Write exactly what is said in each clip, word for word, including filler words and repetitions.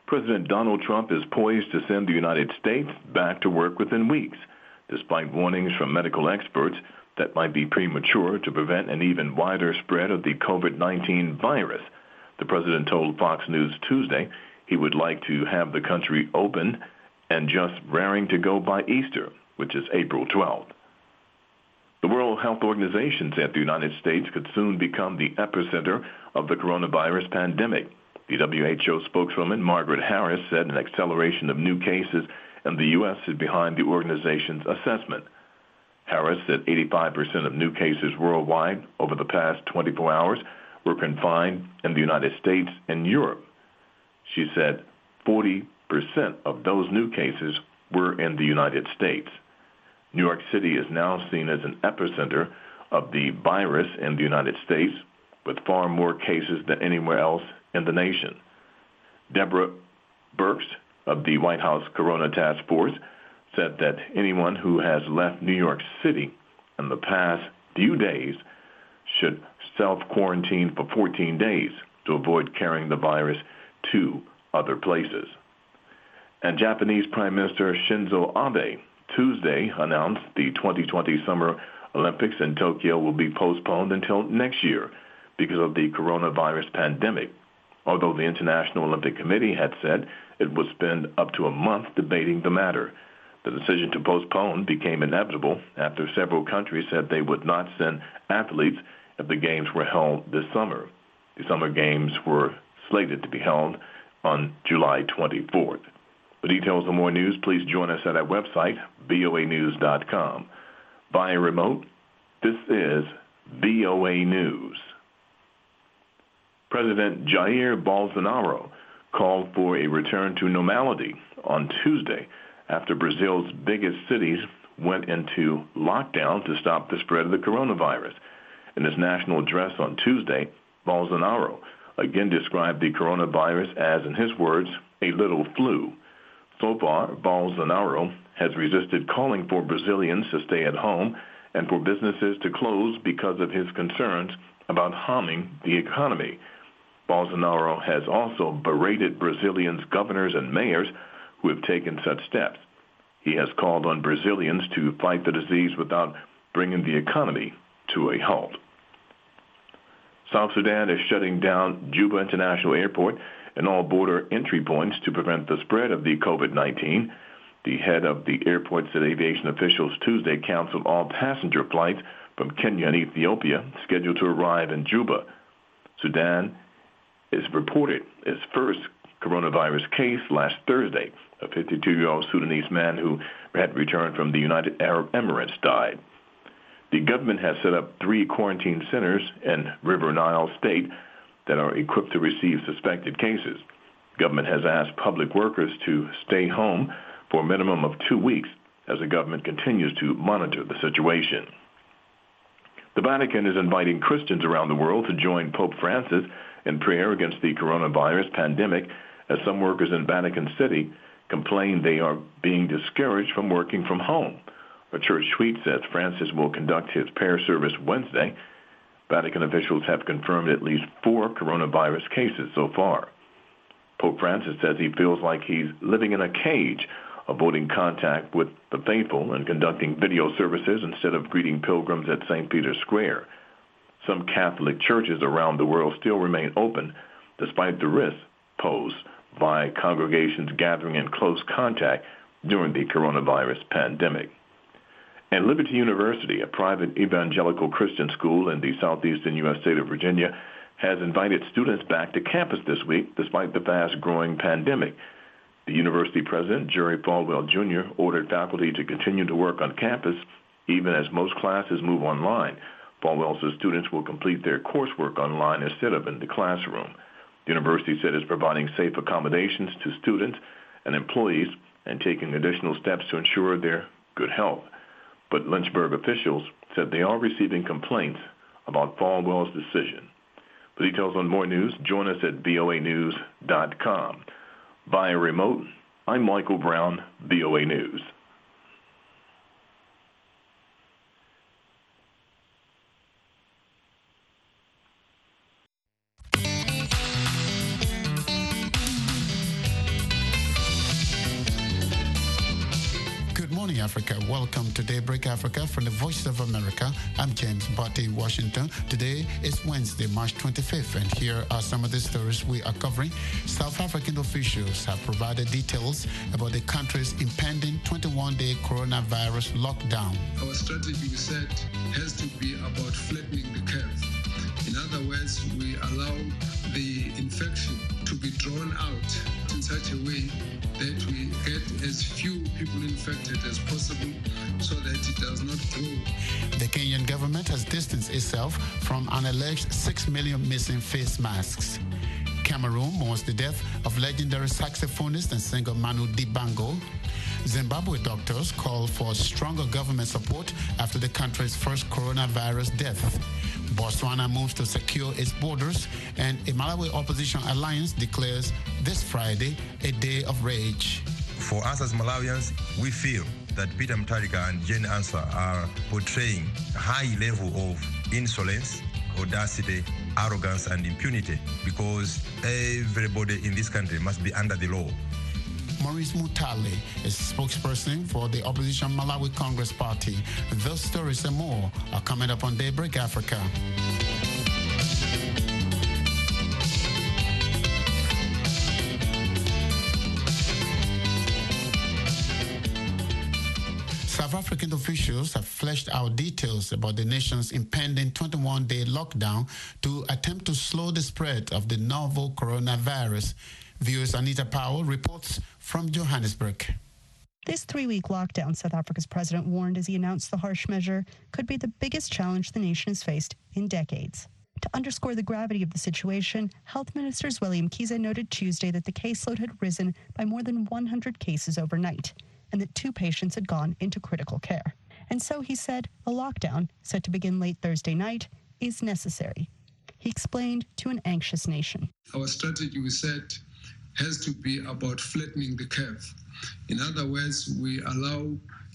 President Donald Trump is poised to send the United States back to work within weeks, despite warnings from medical experts that might be premature to prevent an even wider spread of the COVID nineteen virus. The president told Fox News Tuesday he would like to have the country open and just raring to go by Easter, which is April twelfth. The World Health Organization said the United States could soon become the epicenter of the coronavirus pandemic. The W H O spokeswoman Margaret Harris said an acceleration of new cases in the U S is behind the organization's assessment. Harris said eighty-five percent of new cases worldwide over the past twenty-four hours were confined in the United States and Europe. She said forty percent of those new cases were in the United States. New York City is now seen as an epicenter of the virus in the United States, with far more cases than anywhere else in the nation. Deborah Birx of the White House Corona Task Force said that anyone who has left New York City in the past few days should self-quarantine for fourteen days to avoid carrying the virus to other places. And Japanese Prime Minister Shinzo Abe Tuesday announced the twenty twenty Summer Olympics in Tokyo will be postponed until next year because of the coronavirus pandemic, although the International Olympic Committee had said it would spend up to a month debating the matter. The decision to postpone became inevitable after several countries said they would not send athletes if the games were held this summer. The Summer Games were slated to be held on July twenty-fourth. For details and more news, please join us at our website, V O A news dot com. Via remote, this is V O A News. President Jair Bolsonaro called for a return to normality on Tuesday after Brazil's biggest cities went into lockdown to stop the spread of the coronavirus. In his national address on Tuesday, Bolsonaro again described the coronavirus as, in his words, a little flu. So far, Bolsonaro has resisted calling for Brazilians to stay at home and for businesses to close because of his concerns about harming the economy. Bolsonaro has also berated Brazilians' governors and mayors who have taken such steps. He has called on Brazilians to fight the disease without bringing the economy to a halt. South Sudan is shutting down Juba International Airport and all border entry points to prevent the spread of the COVID nineteen. The head of the airport said aviation officials Tuesday canceled all passenger flights from Kenya and Ethiopia scheduled to arrive in Juba. Sudan is reported its first coronavirus case last Thursday. A fifty-two-year-old Sudanese man who had returned from the United Arab Emirates died. The government has set up three quarantine centers in River Nile State that are equipped to receive suspected cases. Government has asked public workers to stay home for a minimum of two weeks as the government continues to monitor the situation. The Vatican is inviting Christians around the world to join Pope Francis in prayer against the coronavirus pandemic as some workers in Vatican City complain they are being discouraged from working from home. A church tweet says Francis will conduct his prayer service Wednesday. Vatican officials have confirmed at least four coronavirus cases so far. Pope Francis says he feels like he's living in a cage, avoiding contact with the faithful and conducting video services instead of greeting pilgrims at Saint Peter's Square. Some Catholic churches around the world still remain open despite the risks posed by congregations gathering in close contact during the coronavirus pandemic. And Liberty University, a private evangelical Christian school in the southeastern U S state of Virginia, has invited students back to campus this week despite the fast-growing pandemic. The university president, Jerry Falwell Junior, ordered faculty to continue to work on campus even as most classes move online. Falwell says students will complete their coursework online instead of in the classroom. The university said it's providing safe accommodations to students and employees and taking additional steps to ensure their good health. But Lynchburg officials said they are receiving complaints about Falwell's decision. For details on more news, join us at V O A news dot com. Via remote, I'm Michael Brown, V O A News. morning, Africa. Welcome to Daybreak Africa from the Voice of America. I'm James Botti, Washington. Today is Wednesday, March twenty-fifth, and here are some of the stories we are covering. South African officials have provided details about the country's impending twenty-one day coronavirus lockdown. Our strategy, we said, has to be about flattening the curve. In other words, we allow the infection to be drawn out in such a way that we get as few people infected as possible so that it does not grow. The Kenyan government has distanced itself from an alleged six million missing face masks. Cameroon mourns the death of legendary saxophonist and singer Manu Dibango. Zimbabwe doctors call for stronger government support after the country's first coronavirus death. Botswana moves to secure its borders, and a Malawi opposition alliance declares this Friday a day of rage. For us as Malawians, we feel that Peter Mutharika and Jane Ansah are portraying a high level of insolence, audacity, arrogance, and impunity, because everybody in this country must be under the law. Maurice Mutale is spokesperson for the opposition Malawi Congress Party. Those stories and more are coming up on Daybreak Africa. South African officials have fleshed out details about the nation's impending twenty-one day lockdown to attempt to slow the spread of the novel coronavirus. V O's Anita Powell reports from Johannesburg. This three-week lockdown, South Africa's president warned as he announced the harsh measure, could be the biggest challenge the nation has faced in decades. To underscore the gravity of the situation, Health Minister Zweli Mkhize noted Tuesday that the caseload had risen by more than one hundred cases overnight, and that two patients had gone into critical care. And so he said a lockdown, set to begin late Thursday night, is necessary. He explained to an anxious nation. Our strategy, we said, has to be about flattening the curve. In other words, we allow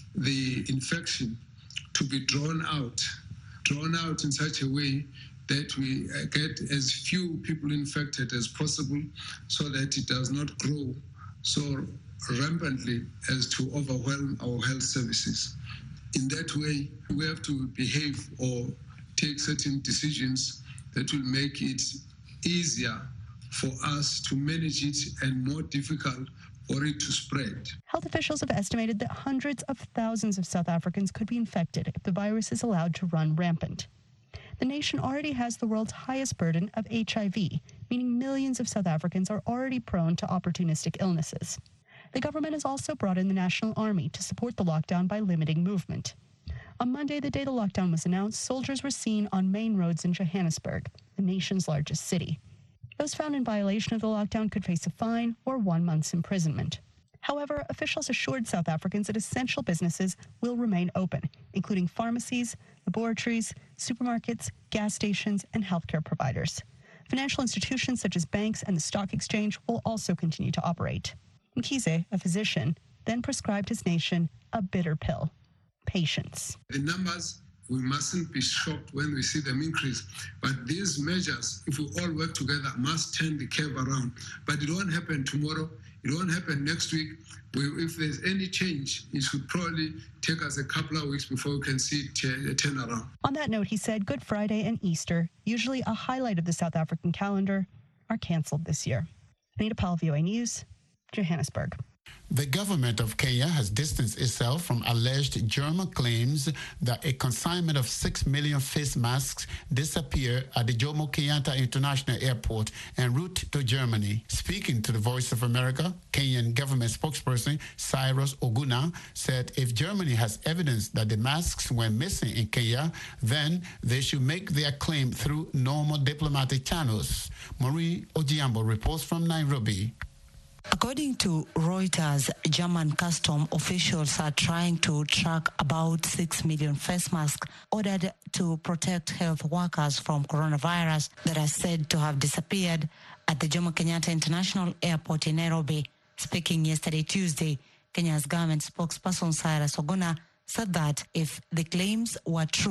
the infection to be drawn out, drawn out in such a way that we get as few people infected as possible so that it does not grow so rampantly as to overwhelm our health services. In that way, we have to behave or take certain decisions that will make it easier for us to manage it and more difficult for it to spread. Health officials have estimated that hundreds of thousands of South Africans could be infected if the virus is allowed to run rampant. The nation already has the world's highest burden of H I V, meaning millions of South Africans are already prone to opportunistic illnesses. The government has also brought in the National Army to support the lockdown by limiting movement. On Monday, the day the lockdown was announced, soldiers were seen on main roads in Johannesburg, the nation's largest city. Those found in violation of the lockdown could face a fine or one month's imprisonment. However, officials assured South Africans that essential businesses will remain open, including pharmacies, laboratories, supermarkets, gas stations, and healthcare providers. Financial institutions such as banks and the stock exchange will also continue to operate. Mkhize, a physician, then prescribed his nation a bitter pill: patience. The numbers, we mustn't be shocked when we see them increase. But these measures, if we all work together, must turn the curve around. But it won't happen tomorrow. It won't happen next week. We, if there's any change, it should probably take us a couple of weeks before we can see it turn around. On that note, he said Good Friday and Easter, usually a highlight of the South African calendar, are canceled this year. Anita Powell, V O A News, Johannesburg. The government of Kenya has distanced itself from alleged German claims that a consignment of six million face masks disappeared at the Jomo Kenyatta International Airport en route to Germany. Speaking to the Voice of America, Kenyan government spokesperson Cyrus Oguna said if Germany has evidence that the masks went missing in Kenya, then they should make their claim through normal diplomatic channels. Marie Ojiambo reports from Nairobi. According to Reuters, German custom officials are trying to track about six million face masks ordered to protect health workers from coronavirus that are said to have disappeared at the Jomo Kenyatta International Airport in Nairobi. Speaking yesterday, Tuesday, Kenya's government spokesperson Cyrus Oguna said that if the claims were true,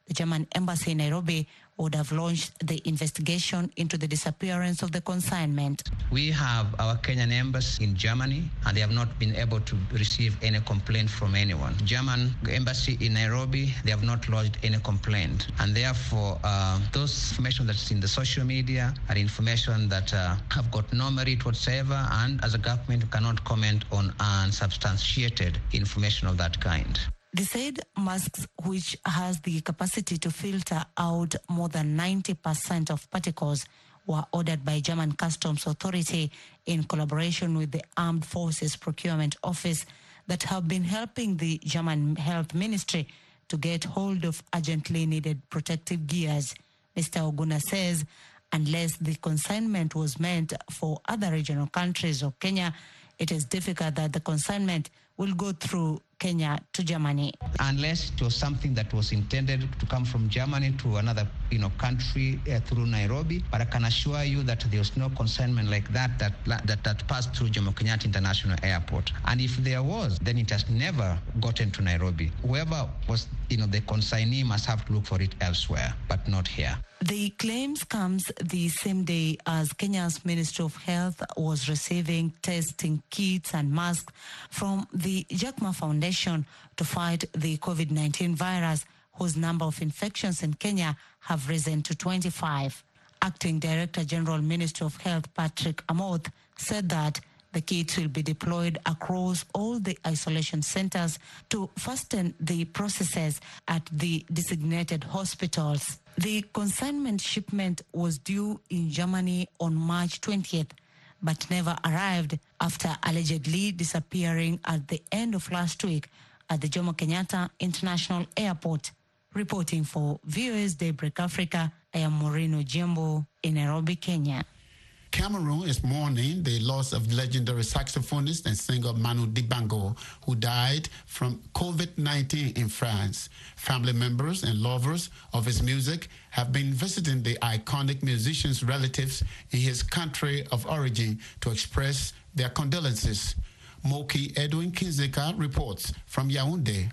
the German embassy in Nairobi would have launched the investigation into the disappearance of the consignment. We have our Kenyan embassy in Germany, and they have not been able to receive any complaint from anyone. German embassy in Nairobi, they have not lodged any complaint. And therefore, uh, those information that's in the social media are information that uh, have got no merit whatsoever, and as a government, we cannot comment on unsubstantiated information of that kind. They said masks, which has the capacity to filter out more than ninety percent of particles, were ordered by German Customs Authority in collaboration with the Armed Forces Procurement Office that have been helping the German Health Ministry to get hold of urgently needed protective gears. Mister Oguna says unless the consignment was meant for other regional countries or Kenya, it is difficult that the consignment will go through Kenya to Germany. Unless it was something that was intended to come from Germany to another, you know, country uh, through Nairobi, but I can assure you that there was no consignment like that that that, that passed through Jomo Kenyatta International Airport. And if there was, then it has never gotten to Nairobi. Whoever was, you know, the consignee must have to look for it elsewhere, but not here. The claims comes the same day as Kenya's Ministry of Health was receiving testing kits and masks from the Jack Ma Foundation to fight the COVID nineteen virus, whose number of infections in Kenya have risen to twenty-five. Acting Director General, Ministry of Health, Patrick Amoth, said that the kits will be deployed across all the isolation centers to fasten the processes at the designated hospitals. The consignment shipment was due in Germany on March twentieth, but never arrived after allegedly disappearing at the end of last week at the Jomo Kenyatta International Airport. Reporting for V O A's Daybreak Africa, I am Moreno Jimbo in Nairobi, Kenya. Cameroon is mourning the loss of legendary saxophonist and singer Manu Dibango, who died from COVID nineteen in France. Family members and lovers of his music have been visiting the iconic musician's relatives in his country of origin to express their condolences. Moki Edwin Kinzeka reports from Yaoundé.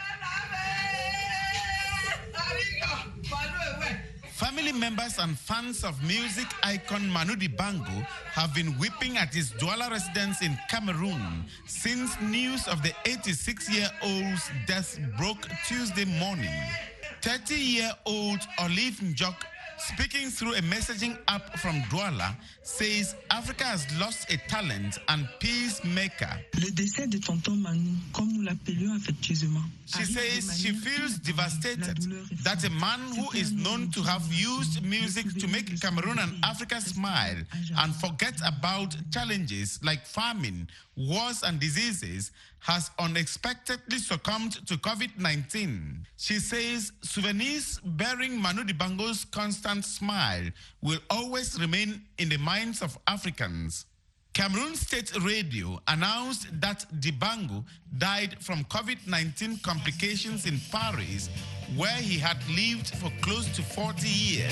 Family members and fans of music icon Manu Dibango have been weeping at his Douala residence in Cameroon since news of the eighty-six-year-old's death broke Tuesday morning. thirty-year-old Olive Njok, speaking through a messaging app from Douala, says Africa has lost a talent and peacemaker. Le décès de tonton Manu, comme nous l'appelions affectueusement. She says she feels devastated that a man who is known to have used music to make Cameroon and Africa smile and forget about challenges like famine, wars and diseases has unexpectedly succumbed to COVID nineteen. She says souvenirs bearing Manu Dibango's constant smile will always remain in the minds of Africans. Cameroon State Radio announced that Dibango died from COVID nineteen complications in Paris, where he had lived for close to forty years.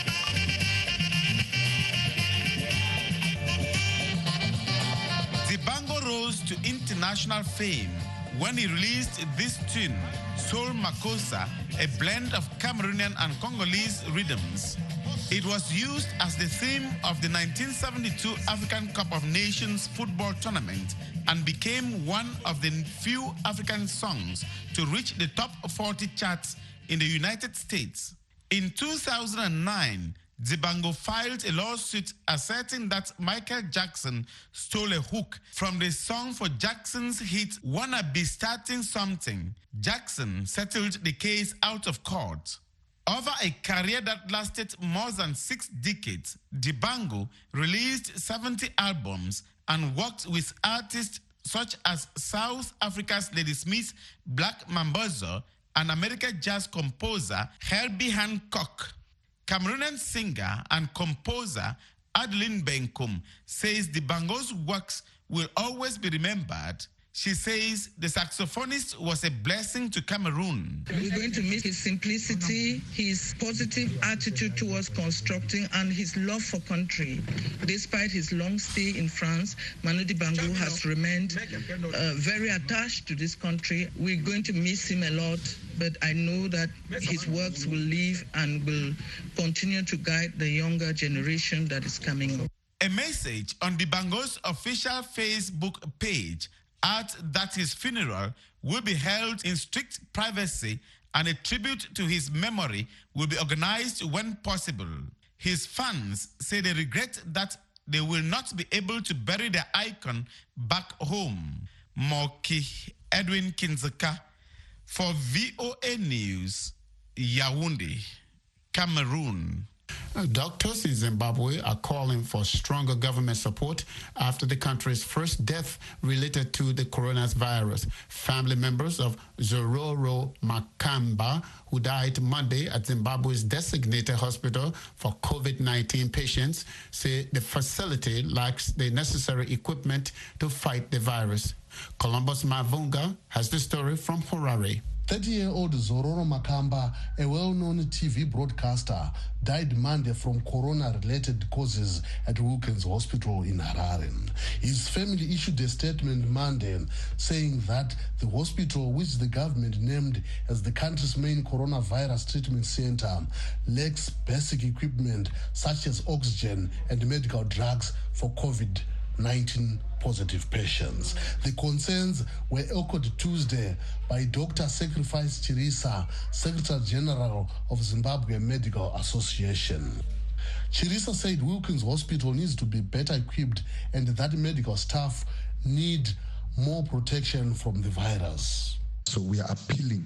Dibango rose to international fame when he released this tune, Soul Makossa, a blend of Cameroonian and Congolese rhythms. It was used as the theme of the nineteen seventy-two African Cup of Nations football tournament and became one of the few African songs to reach the top forty charts in the United States. In two thousand nine, Dibango filed a lawsuit asserting that Michael Jackson stole a hook from the song for Jackson's hit Wanna Be Starting Something. Jackson settled the case out of court. Over a career that lasted more than six decades, Dibango released seventy albums and worked with artists such as South Africa's Ladysmith Black Mambazo and American jazz composer Herbie Hancock. Cameroonian singer and composer Adeline Benkum says Dibango's works will always be remembered. She says the saxophonist was a blessing to Cameroon. We're going to miss his simplicity, his positive attitude towards constructing, and his love for country. Despite his long stay in France, Manu Dibango has remained uh, very attached to this country. We're going to miss him a lot, but I know that his works will live and will continue to guide the younger generation that is coming up. A message on Dibango's official Facebook page adds that his funeral will be held in strict privacy and a tribute to his memory will be organized when possible. His fans say they regret that they will not be able to bury their icon back home. Moki Edwin Kinzeka for V O A News, Yaoundé, Cameroon. Doctors in Zimbabwe are calling for stronger government support after the country's first death related to the coronavirus. Family members of Zororo Makamba, who died Monday at Zimbabwe's designated hospital for COVID nineteen patients, say the facility lacks the necessary equipment to fight the virus. Columbus Mavunga has the story from Harare. thirty-year-old Zororo Makamba, a well-known T V broadcaster, died Monday from corona-related causes at Wilkins Hospital in Harare. His family issued a statement Monday saying that the hospital, which the government named as the country's main coronavirus treatment center, lacks basic equipment such as oxygen and medical drugs for COVID nineteen positive patients. The concerns were echoed Tuesday by Doctor Sacrifice Chirisa, Secretary General of Zimbabwe Medical Association. Chirisa said Wilkins Hospital needs to be better equipped and that medical staff need more protection from the virus. So we are appealing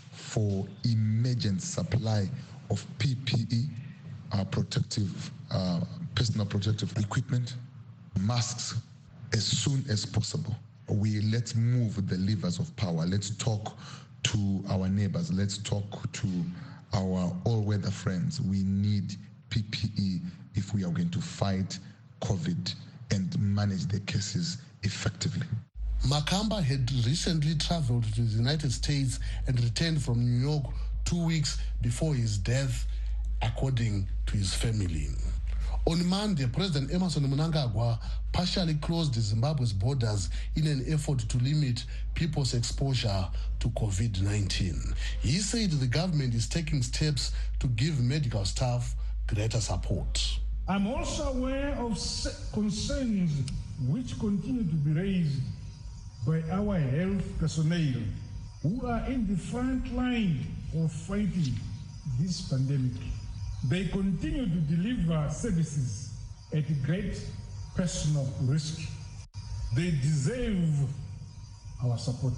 for emergent supply of P P E, uh, protective, uh, personal protective equipment, masks, as soon as possible. We let's move the levers of power. Let's talk to our neighbors. Let's talk to our all-weather friends. We need P P E if we are going to fight COVID and manage the cases effectively. Makamba had recently traveled to the United States and returned from New York two weeks before his death, according to his family. On Monday, President Emmerson Mnangagwa partially closed Zimbabwe's borders in an effort to limit people's exposure to COVID nineteen. He said the government is taking steps to give medical staff greater support. I'm also aware of concerns which continue to be raised by our health personnel who are in the front line of fighting this pandemic. They continue to deliver services at great personal risk. They deserve our support.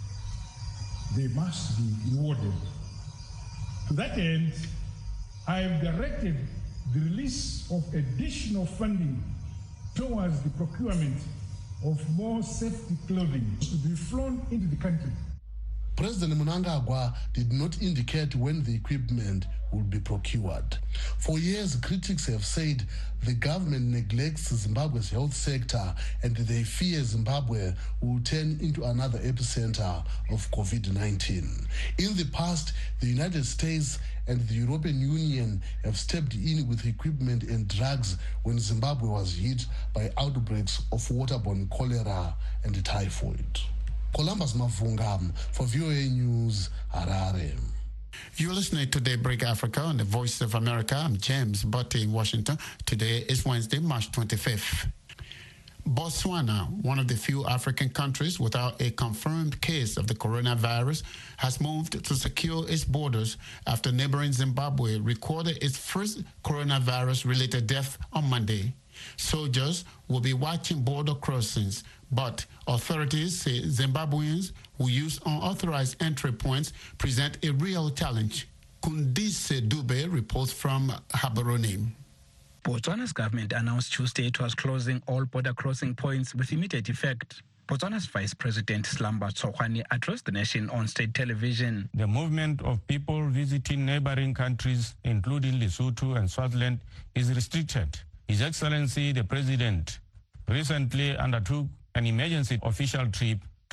They must be rewarded. To that end, I have directed the release of additional funding towards the procurement of more safety clothing to be flown into the country. President Mnangagwa did not indicate when the equipment would be procured. For years, critics have said the government neglects Zimbabwe's health sector and they fear Zimbabwe will turn into another epicenter of COVID nineteen. In the past, the United States and the European Union have stepped in with equipment and drugs when Zimbabwe was hit by outbreaks of waterborne cholera and typhoid. Columbus Mavunga for V O A News, Harare. You're listening to Daybreak Africa on the Voice of America. I'm James Butte in Washington. Today is Wednesday, March twenty-fifth. Botswana, one of the few African countries without a confirmed case of the coronavirus, has moved to secure its borders after neighboring Zimbabwe recorded its first coronavirus-related death on Monday. Soldiers will be watching border crossings, but authorities say Zimbabweans who use unauthorized entry points present a real challenge. Kundise Dube reports from Gaborone. Botswana's government announced Tuesday it was closing all border crossing points with immediate effect. Botswana's Vice President Slamba Tsogwane addressed the nation on state television. The movement of people visiting neighboring countries, including Lesotho and Swaziland, is restricted. His Excellency the President recently undertook an emergency official trip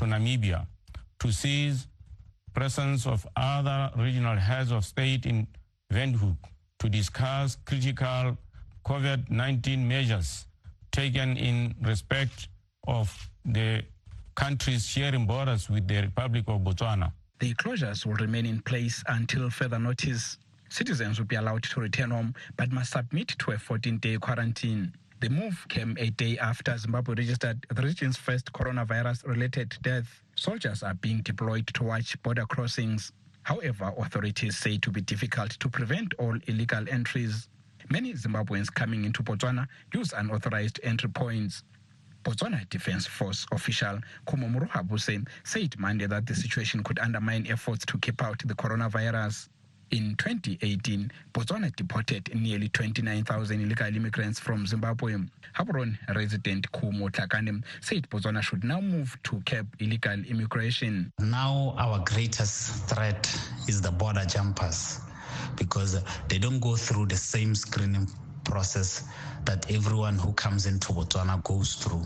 to Namibia to seize presence of other regional heads of state in Windhoek to discuss critical COVID nineteen measures taken in respect of the countries sharing borders with the Republic of Botswana. The closures will remain in place until further notice. Citizens will be allowed to return home but must submit to a fourteen-day quarantine. The move came a day after Zimbabwe registered the region's first coronavirus-related death. Soldiers are being deployed to watch border crossings. However, authorities say it will be difficult to prevent all illegal entries. Many Zimbabweans coming into Botswana use unauthorized entry points. Botswana Defense Force official Kumo Muruhabuse said Monday that the situation could undermine efforts to keep out the coronavirus. In twenty eighteen, Botswana deported nearly twenty-nine thousand illegal immigrants from Zimbabwe. Gaborone resident Kumo Tlakane said Botswana should now move to curb illegal immigration. Now our greatest threat is the border jumpers, because they don't go through the same screening process that everyone who comes into Botswana goes through.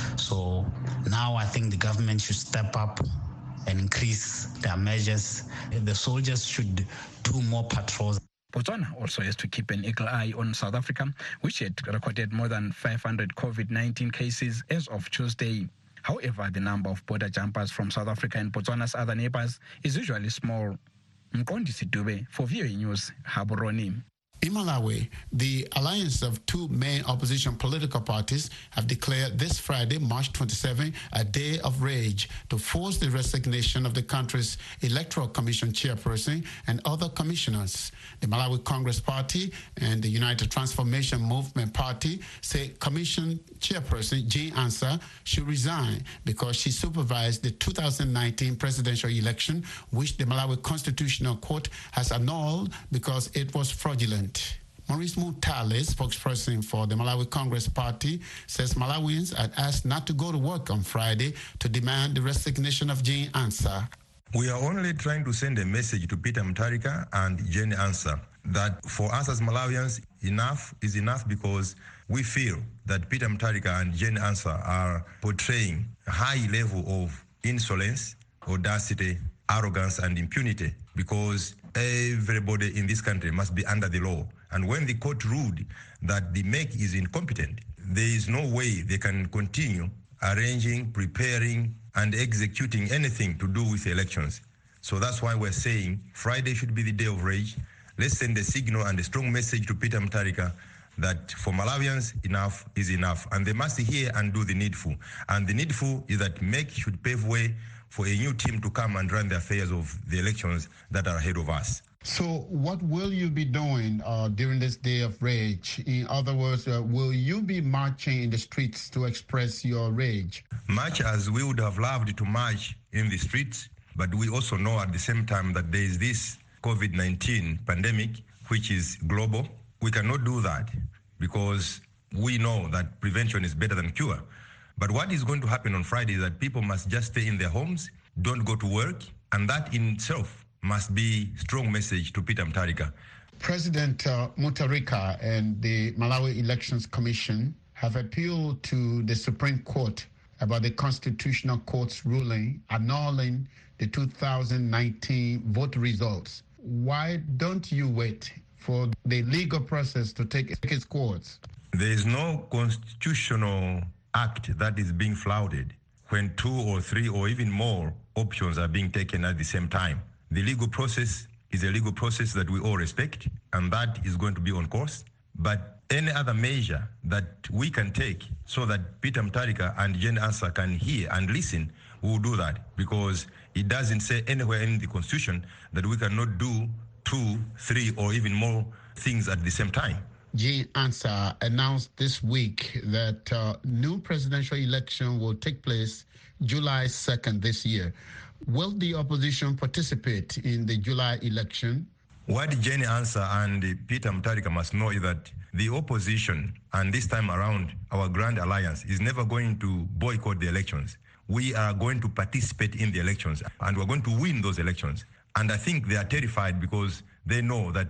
So now I think the government should step up and increase their measures. The soldiers should do more patrols. Botswana also has to keep an eagle eye on South Africa, which had recorded more than five hundred COVID nineteen cases as of Tuesday. However, the number of border jumpers from South Africa and Botswana's other neighbors is usually small. Mqondisi Dube for V O A News, Gaborone. In Malawi, the alliance of two main opposition political parties have declared this Friday, March twenty-seventh, a day of rage to force the resignation of the country's Electoral Commission chairperson and other commissioners. The Malawi Congress Party and the United Transformation Movement Party say Commission chairperson Jean Ansah should resign because she supervised the two thousand nineteen presidential election, which the Malawi Constitutional Court has annulled because it was fraudulent. Maurice Mutale, spokesperson for the Malawi Congress Party, says Malawians had asked not to go to work on Friday to demand the resignation of Jean Ansah. We are only trying to send a message to Peter Mutharika and Jean Ansah that for us as Malawians, enough is enough, because we feel that Peter Mutharika and Jean Ansah are portraying a high level of insolence, audacity, arrogance, and impunity, because everybody in this country must be under the law. And when the court ruled that the M E C is incompetent, there is no way they can continue arranging, preparing, and executing anything to do with elections. So that's why we're saying Friday should be the day of rage. Let's send a signal and a strong message to Peter Mutharika that for Malawians, enough is enough. And they must hear and do the needful. And the needful is that M E C should pave way for a new team to come and run the affairs of the elections that are ahead of us. So what will you be doing uh, during this day of rage? In other words, uh, will you be marching in the streets to express your rage? Much as we would have loved to march in the streets, but we also know at the same time that there is this COVID nineteen pandemic, which is global. We cannot do that because we know that prevention is better than cure. But what is going to happen on Friday is that people must just stay in their homes, don't go to work, and that in itself must be a strong message to Peter Mutharika. President uh, Mutharika and the Malawi Elections Commission have appealed to the Supreme Court about the Constitutional Court's ruling annulling the two thousand nineteen vote results. Why don't you wait for the legal process to take its course? There is no constitutional act that is being flouted when two or three or even more options are being taken at the same time. The legal process is a legal process that we all respect, and that is going to be on course. But any other measure that we can take so that Peter Mutharika and Jean Ansah can hear and listen, we will do that, because it doesn't say anywhere in the Constitution that we cannot do two, three, or even more things at the same time. Jean Ansah announced this week that uh, new presidential election will take place July second this year. Will the opposition participate in the July election? What Jean Ansah and Peter Mutharika must know is that the opposition, and this time around our Grand Alliance, is never going to boycott the elections. We are going to participate in the elections, and we're going to win those elections. And I think they are terrified because they know that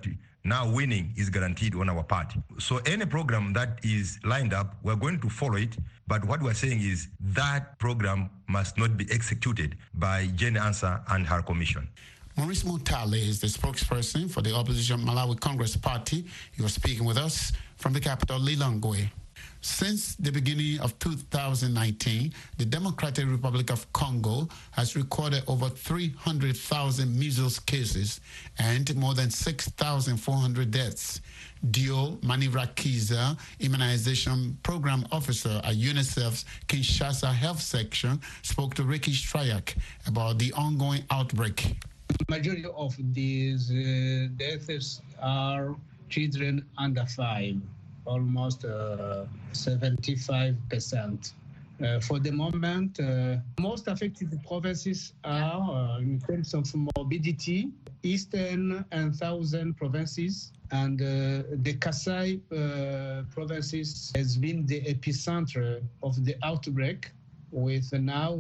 now winning is guaranteed on our part. So any program that is lined up, we're going to follow it. But what we're saying is that program must not be executed by Jane Ansah and her commission. Maurice Mutale is the spokesperson for the opposition Malawi Congress Party. He was speaking with us from the capital, Lilongwe. Since the beginning of two thousand nineteen, the Democratic Republic of Congo has recorded over three hundred thousand measles cases and more than six thousand four hundred deaths. Dio Manivrakiza, Immunization Program Officer at UNICEF's Kinshasa Health Section, spoke to Ricky Strayak about the ongoing outbreak. The majority of these uh, deaths are children under five. Almost uh, seventy-five percent. Uh, for the moment, uh, most affected provinces are, uh, in terms of morbidity, eastern and southern provinces, and uh, the Kasai uh, provinces has been the epicenter of the outbreak, with now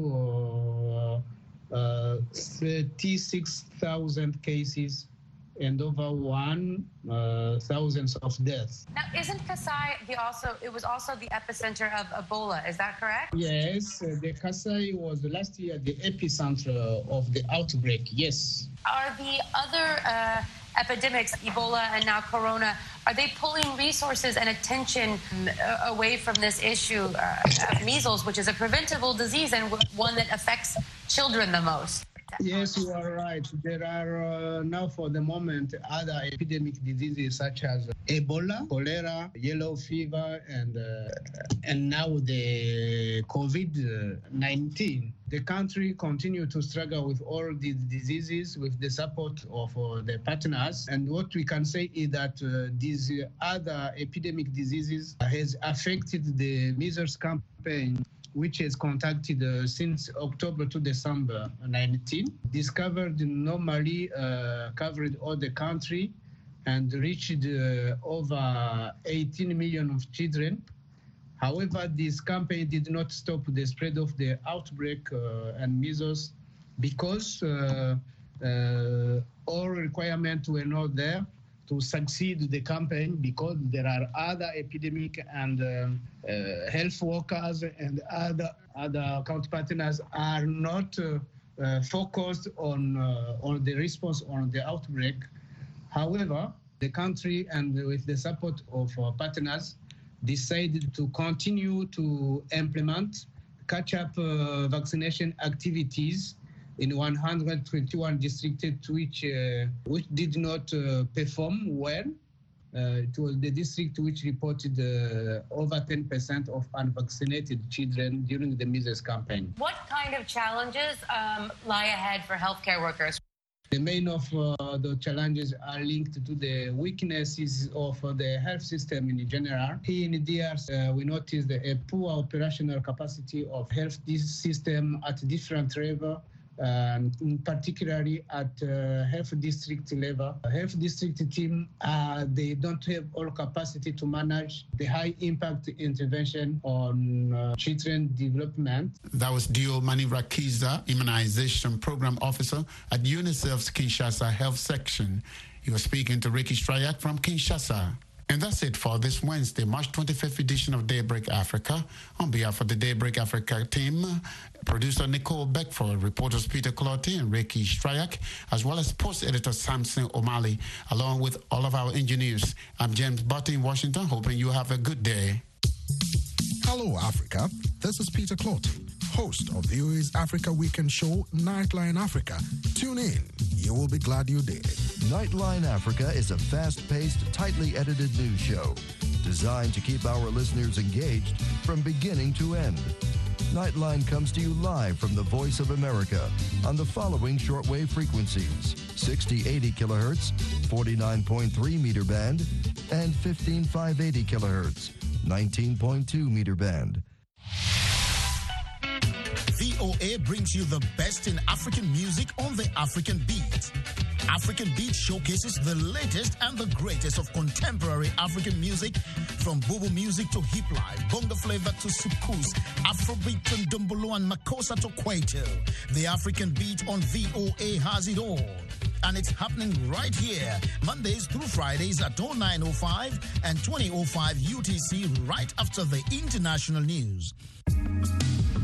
uh, uh, thirty-six thousand cases and over one uh, thousands of deaths. Now, isn't Kasai the also? It was also the epicenter of Ebola. Is that correct? Yes, uh, the Kasai was last year the epicenter of the outbreak. Yes. Are the other uh, epidemics, Ebola and now Corona, are they pulling resources and attention uh, away from this issue uh, of measles, which is a preventable disease and one that affects children the most? Yes, you are right. There are uh, now, for the moment, other epidemic diseases such as Ebola, cholera, yellow fever, and uh, and now the COVID nineteen. The country continues to struggle with all these diseases with the support of uh, the partners. And what we can say is that uh, these other epidemic diseases has affected the measles campaign, which has conducted uh, since October to December nineteenth, discovered normally uh, covered all the country and reached uh, over eighteen million of children. However, this campaign did not stop the spread of the outbreak uh, and measles because uh, uh, all requirements were not there to succeed the campaign, because there are other epidemic and um, uh, health workers and other other account partners are not uh, uh, focused on uh, on the response on the outbreak. However, the country, and with the support of our partners, decided to continue to implement catch-up uh, vaccination activities in one hundred twenty-one districts which uh, which did not uh, perform well. Uh, it was the district which reported uh, over ten percent of unvaccinated children during the measles campaign. What kind of challenges um, lie ahead for healthcare workers? The main of uh, the challenges are linked to the weaknesses of uh, the health system in general. Here in D R C, uh, we noticed a poor operational capacity of health system at different levels. Um, particularly at uh, health district level. Health district team, uh, they don't have all capacity to manage the high impact intervention on uh, children development. That was Dio Manivrakiza, Immunization Program Officer at UNICEF's Kinshasa Health Section. He was speaking to Ricky Strayak from Kinshasa. And that's it for this Wednesday, March twenty-fifth edition of Daybreak Africa. On behalf of the Daybreak Africa team, producer Nicole Beckford, reporters Peter Clotti and Ricky Strayak, as well as post editor Samson O'Malley, along with all of our engineers. I'm James Button in Washington, hoping you have a good day. Hello, Africa. This is Peter Clotti, host of V O A's Africa Weekend show, Nightline Africa. Tune in. You will be glad you did. Nightline Africa is a fast-paced, tightly edited news show designed to keep our listeners engaged from beginning to end. Nightline comes to you live from the Voice of America on the following shortwave frequencies: sixty eighty kilohertz, forty-nine point three meter band, and fifteen five eighty kilohertz, nineteen point two meter band. V O A brings you the best in African music on the African Beat. African Beat showcases the latest and the greatest of contemporary African music, from Bobo music to hip life, bongo flavor to soukous, Afrobeat and Dumbolo and Makossa to Kwaito. The African Beat on V O A has it all. and it's happening right here, Mondays through Fridays at oh nine oh five and twenty oh five U T C, right after the international news.